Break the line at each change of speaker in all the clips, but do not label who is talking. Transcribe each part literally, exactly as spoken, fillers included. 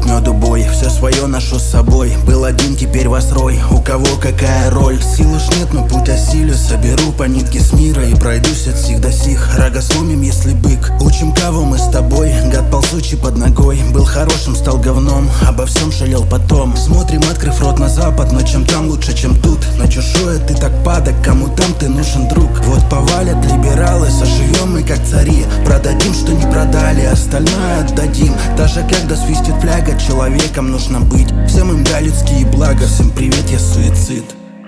к меду бой, все свое ношу с собой. Был один, теперь вас рой, у кого какая роль. Сил уж нет, но путь осилю. Соберу по нитке с мира и пройдусь от сих до сих. Рога сломим, если бык. Учим кого мы с тобой, гад ползучий под ногой. Был хорошим, стал говном, обо всем жалел потом. Смотрим, открыв рот на запад, но чем там лучше, чем тут. На чужое ты так падок, кому там ты нужен друг. Вот повалят либералы, соживем мы как цари. Продадим, что не продали, остальное отдадим. Даже когда свистит фляга, человеком нужно быть. Всем им дай людские блага, всем привет, я суицид.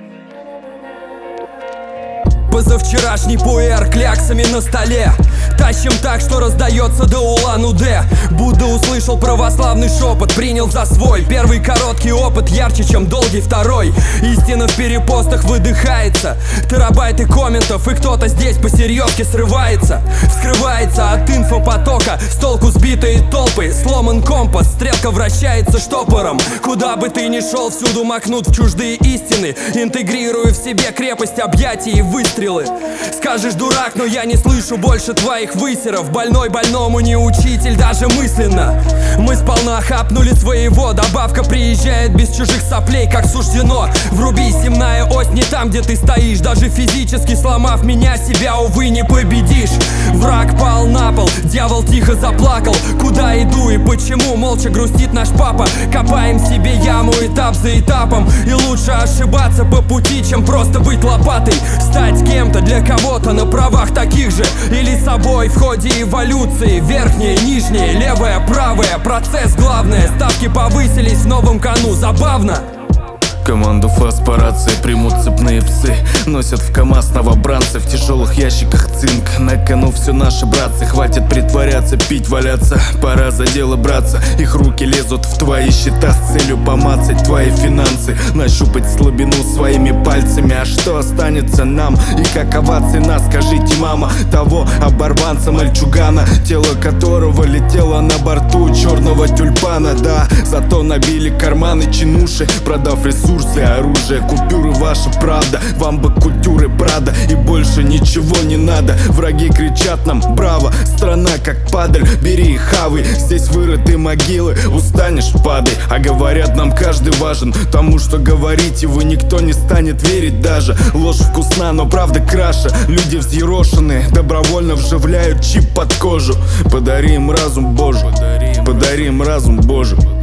Позавчерашний пуэр кляксами на столе. Тащим так, что раздается до Улан-Удэ. Будда услышал православный шепот, принял за свой. Первый короткий опыт ярче, чем долгий второй. Истина в перепостах выдыхается. Терабайты комментов, и кто-то здесь по серьезке срывается. Вскрывается от инфопотока, с толку сбитые толпы. Сломан компас, стрелка вращается штопором. Куда бы ты ни шел, всюду макнут в чуждые истины. Интегрируя в себе крепость объятий и выстрелы. Скажешь, дурак, но я не слышу больше твоих высеров. Больной больному не учитель, даже мысленно. Мы сполна хапнули своего. Добавка приезжает без чужих соплей, как суждено. Вруби, земная ось не там, где ты стоишь. Даже физически сломав меня, себя, увы, не победишь. Враг пал на пол, дьявол тихо заплакал. Куда иду и почему молча грустит наш папа? Копаем себе яму этап за этапом. И лучше ошибаться по пути, чем просто быть лопатой. Стать кем-то для кого-то на правах таких же. Или собой в ходе эволюции. Верхнее, нижнее, левое, правое. Процесс главное, ставки повысились в новом кону. Забавно.
Команду ФАС по рации примут цепные псы. Носят в КамАЗ новобранцы, в тяжелых ящиках цинк. На кону все наши братцы, хватит притворяться, пить, валяться. Пора за дело браться, их руки лезут в твои счета с целью помацать твои финансы. Нащупать слабину своими пальцами, а что останется нам? И какова цена, скажите, мама, того оборванца мальчугана, тело которого летело на борту черного тюльпана. Да, зато набили карманы чинуши, продав ресурсы. Оружие, купюры, ваша правда. Вам бы культуры Прада, и больше ничего не надо. Враги кричат нам браво, страна как падаль, бери и хавай. Здесь вырыты могилы, устанешь, падай. А говорят, нам каждый важен. Тому, что говорите вы, никто не станет верить даже. Ложь вкусна, но правда краше. Люди взъерошенные, добровольно вживляют чип под кожу. Подари им разум Божий, подари им разум Божий.